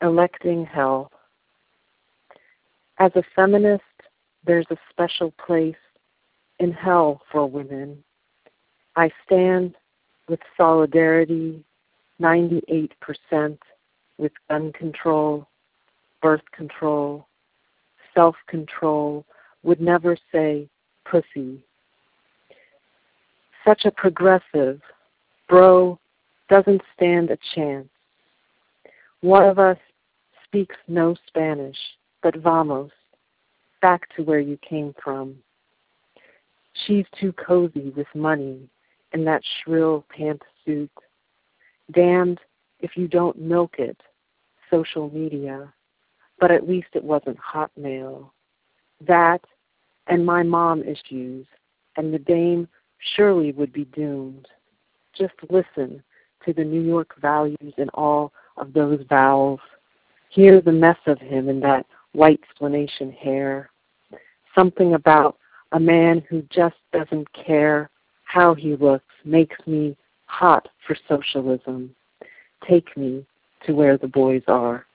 Electing hell. As a feminist, there's a special place in hell for women. I stand with solidarity 98% with gun control, birth control, self-control, would never say pussy. Such a progressive, bro, doesn't stand a chance. One of us speaks no Spanish, but vamos, back to where you came from. She's too cozy with money in that shrill pantsuit. Damned if you don't milk it, social media, but at least it wasn't Hotmail. That and my mom issues, and the dame surely would be doomed. Just listen to the New York values in all of those vowels. Hear the mess of him in that white explanation hair. Something about a man who just doesn't care how he looks makes me hot for socialism. Take me to where the boys are.